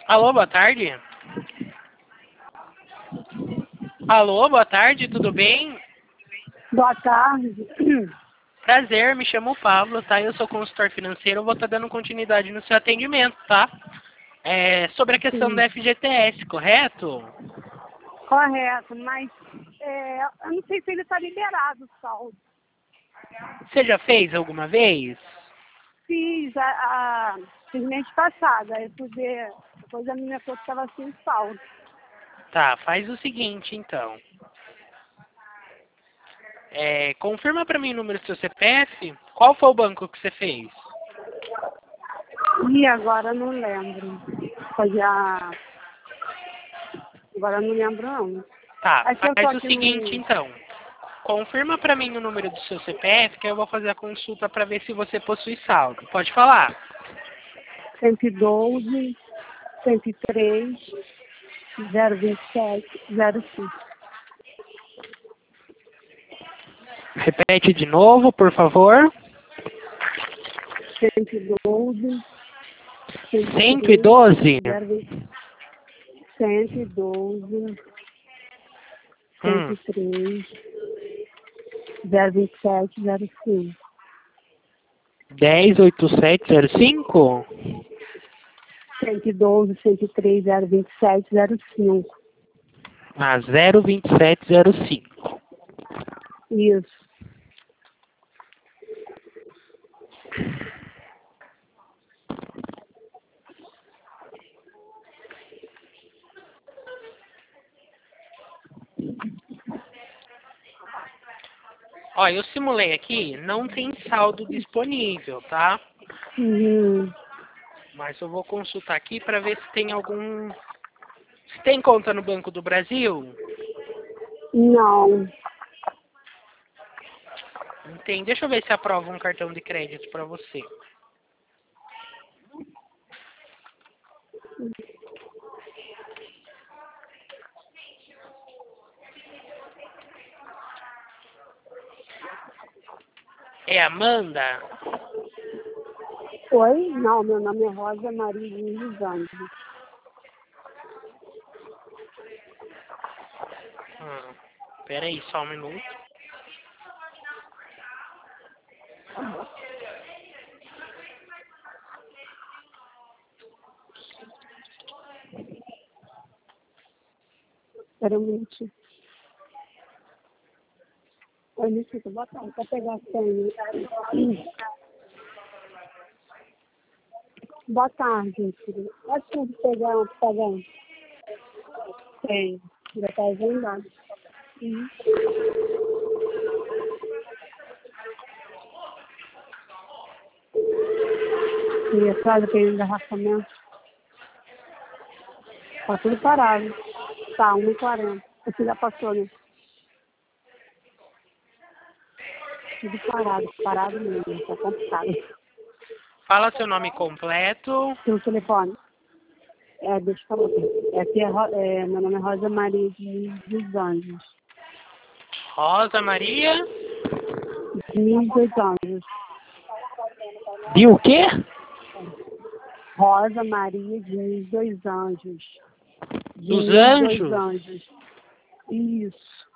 Alô, boa tarde. Alô, boa tarde, tudo bem? Boa tarde. Prazer, me chamo Pablo, tá? Eu sou consultor financeiro, eu vou estar dando continuidade no seu atendimento, tá? Sobre a questão Sim, da FGTS, correto? correto, mas eu não sei se ele está liberado o saldo. Você já fez alguma vez? Fiz mês passado, aí fui ver, depois a minha conta estava sem saldo. Tá, faz o seguinte, então. Confirma pra mim o número do seu CPF. Qual foi o banco que você fez? E agora eu não lembro. Agora eu não lembro não. Tá, Acho que eu tô faz o aqui seguinte, no. então. Confirma pra mim o número do seu CPF, que eu vou fazer a consulta pra ver se você possui saldo. Pode falar. 112, 103, 027, 05. Repete de novo, por favor. 112, 103, 112? 020, 112, Hum. 103, 027, 05. 108705? 112, 103, 027, 05. Ah, 02705. Isso. Ó, eu simulei aqui, não tem saldo disponível, tá? Uhum. Mas eu vou consultar aqui para ver se tem algum. Se tem conta no Banco do Brasil? Não. Não tem. Deixa eu ver se aprova um cartão de crédito para você. É Amanda? Oi? Não, meu nome é Rosa Maria dos Anjos. Pera aí, só um minuto. Espera um minutinho. Oi, Nicita, boa tarde. Pra pegar a senha. Boa tarde, filho. Pode pegar. Tem. Já tá agendado. Uhum. E atrás tem engarrafamento. Tá tudo parado. Tá, 1h40. Você já passou, né? Tudo parado mesmo. Tá complicado. Fala seu nome completo. Seu telefone. Deixa eu falar. Meu nome é Rosa Maria dos Anjos. Rosa Maria. Dos Anjos. De o quê? Rosa Maria Diniz dos Anjos. Dos Diniz dos Anjos? Anjos. Isso.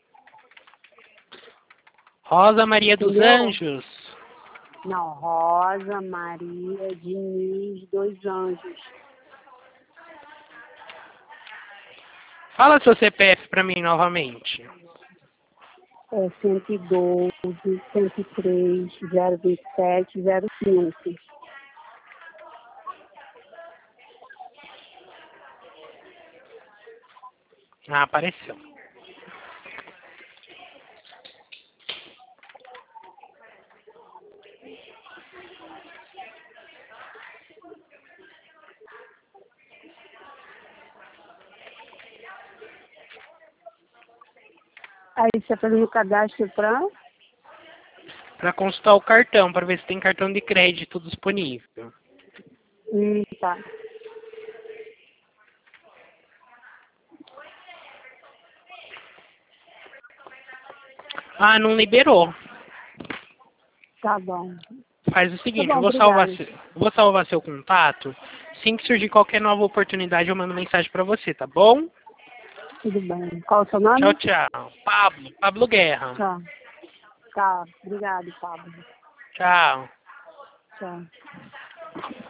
Rosa Maria dos Entendeu? Anjos. Não, Rosa Maria Diniz dos Anjos. Fala seu CPF para mim novamente. 112, 103, 027, 05. Ah, apareceu. Aí você faz o cadastro para... Para consultar o cartão, para ver se tem cartão de crédito disponível. Tá. Ah, não liberou. Tá bom. Faz o seguinte, Tá eu bom, vou salvar seu contato. Assim que surgir qualquer nova oportunidade, eu mando mensagem pra você, tá bom? Tudo bem. Qual o seu Tchau, nome? tchau. Pablo Guerra. Tchau. Tá, obrigado, Pablo. Tchau. Tchau.